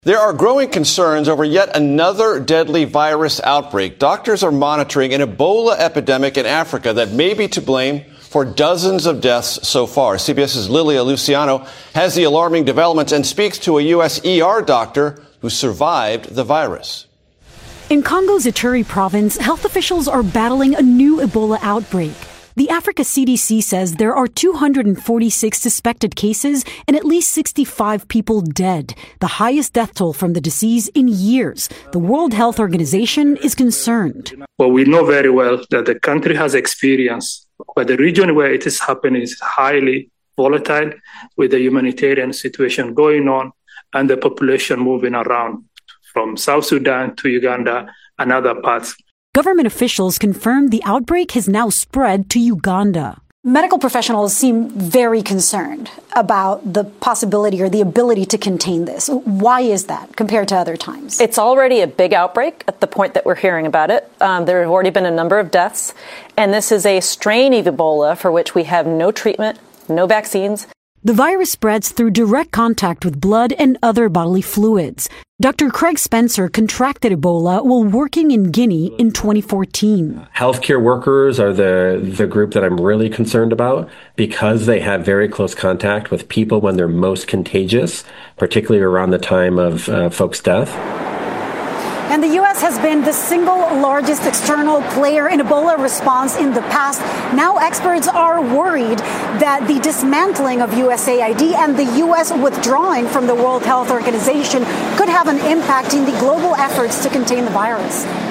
There are growing concerns over yet another deadly virus outbreak. Doctors are monitoring an Ebola epidemic in Africa that may be to blame for dozens of deaths so far. CBS's Lilia Luciano has the alarming developments and speaks to a U.S. ER doctor who survived the virus. In Congo's Ituri province, health officials are battling a new Ebola outbreak. The Africa CDC says there are 246 suspected cases and at least 65 people dead, the highest death toll from the disease in years. The World Health Organization is concerned. Well, we know very well that the country has experience, but the region where it is happening is highly volatile with the humanitarian situation going on and the population moving around from South Sudan to Uganda and other parts. Government officials confirmed the outbreak has now spread to Uganda. Medical professionals seem very concerned about the possibility or the ability to contain this. Why is that compared to other times? It's already a big outbreak at the point that we're hearing about it. There have already been a number of deaths, and this is a strain of Ebola for which we have no treatment, no vaccines. The virus spreads through direct contact with blood and other bodily fluids. Dr. Craig Spencer contracted Ebola while working in Guinea in 2014. Healthcare workers are the group that I'm really concerned about because they have very close contact with people when they're most contagious, particularly around the time of folks' death. And the U.S. has been the single largest external player in Ebola response in the past. Now experts are worried that the dismantling of USAID and the U.S. withdrawing from the World Health Organization could have an impact in the global efforts to contain the virus.